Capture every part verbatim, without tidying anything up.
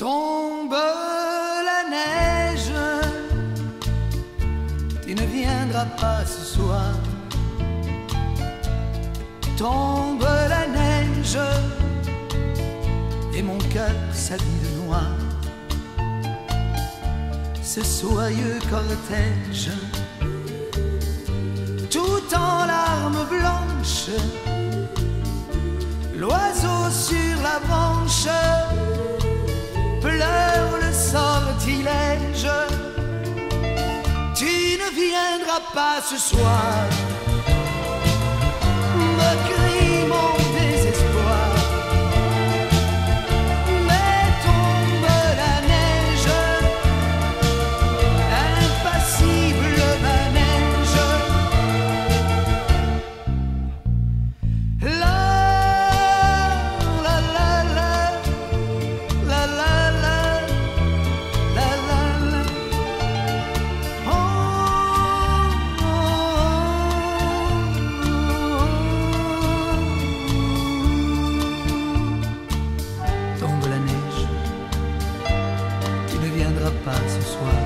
Tombe la neige, tu ne viendras pas ce soir. Tombe la neige, et mon cœur s'habille de noir. Ce soyeux cortège, tout en larmes blanches, l'oiseau sur la branche pleure le sortilège. Tu ne viendras pas ce soir, me crie mon désespoir. Mais tombe la neige, impassible manège. La la la la la la la la la la. Oh, oh, oh. Tombe la neige, tu ne viendras pas ce soir.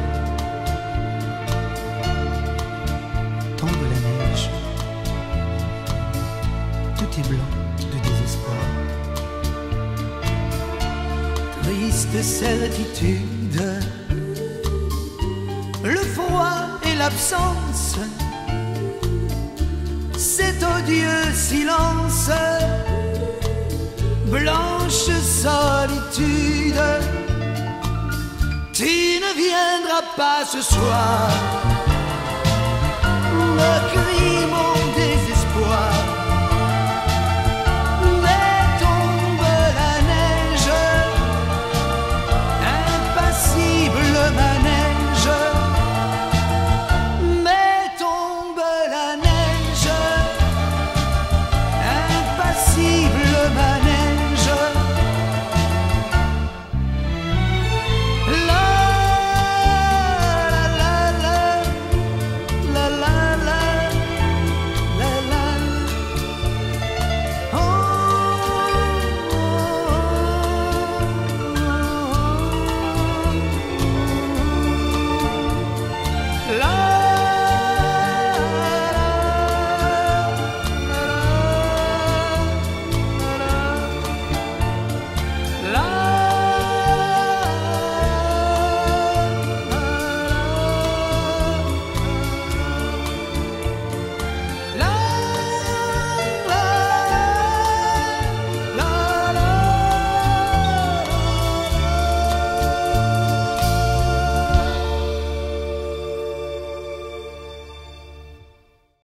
Tombe la neige, tout est blanc de désespoir. Triste certitude, le froid et l'absence, cet odieux silence, blanche solitude. Tu ne viendras pas ce soir.